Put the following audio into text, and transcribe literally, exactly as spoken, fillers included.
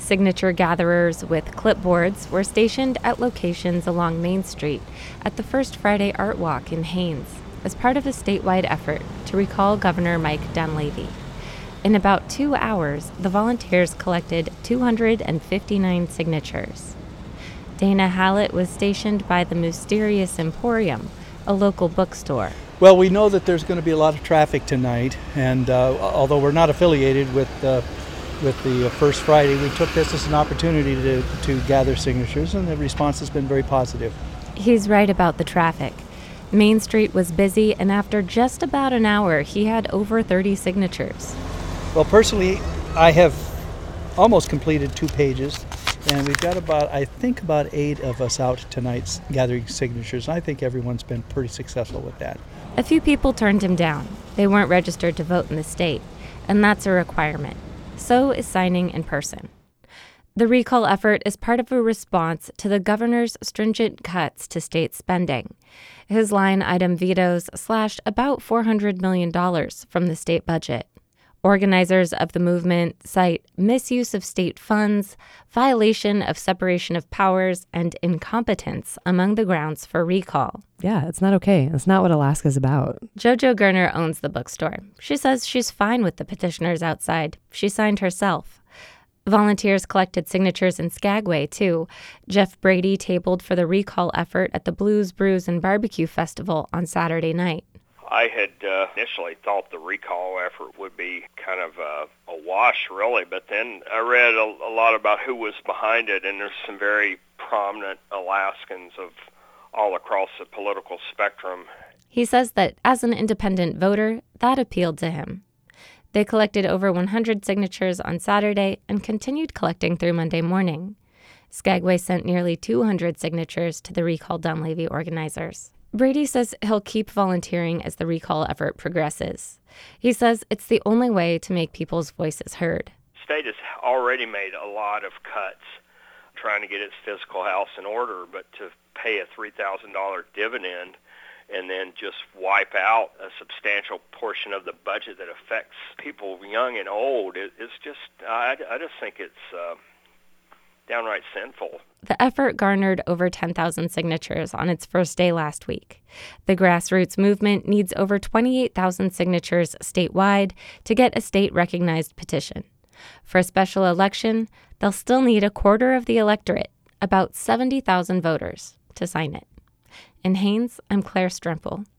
Signature gatherers with clipboards were stationed at locations along Main Street at the First Friday Art Walk in Haines as part of a statewide effort to recall Governor Mike Dunleavy. In about two hours, the volunteers collected two hundred fifty-nine signatures. Dana Hallett was stationed by the Mysterious Emporium, a local bookstore. Well, we know that there's going to be a lot of traffic tonight, and uh, although we're not affiliated with uh, with the First Friday, we took this as an opportunity to, to gather signatures, and the response has been very positive. He's right about the traffic. Main Street was busy, and after just about an hour, he had over thirty signatures. Well, personally, I have almost completed two pages, and we've got about, I think, about eight of us out tonight gathering signatures. I think everyone's been pretty successful with that. A few people turned him down. They weren't registered to vote in the state, and that's a requirement. So is signing in person. The recall effort is part of a response to the governor's stringent cuts to state spending. His line item vetoes slashed about four hundred million dollars from the state budget. Organizers of the movement cite misuse of state funds, violation of separation of powers, and incompetence among the grounds for recall. Yeah, it's not okay. It's not what Alaska's about. JoJo Gerner owns the bookstore. She says she's fine with the petitioners outside. She signed herself. Volunteers collected signatures in Skagway, too. Jeff Brady tabled for the recall effort at the Blues, Brews, and Barbecue Festival on Saturday night. I had uh, initially thought the recall effort would be kind of uh, a wash, really, but then I read a, a lot about who was behind it, and there's some very prominent Alaskans of all across the political spectrum. He says that as an independent voter, that appealed to him. They collected over one hundred signatures on Saturday and continued collecting through Monday morning. Skagway sent nearly two hundred signatures to the Recall Dunleavy organizers. Brady says he'll keep volunteering as the recall effort progresses. He says it's the only way to make people's voices heard. The state has already made a lot of cuts trying to get its fiscal house in order, but to pay a three thousand dollars dividend and then just wipe out a substantial portion of the budget that affects people young and old, it, it's just, I, I just think it's uh, downright sinful. The effort garnered over ten thousand signatures on its first day last week. The grassroots movement needs over twenty-eight thousand signatures statewide to get a state-recognized petition. For a special election, they'll still need a quarter of the electorate, about seventy thousand voters, to sign it. In Haines, I'm Claire Strempel.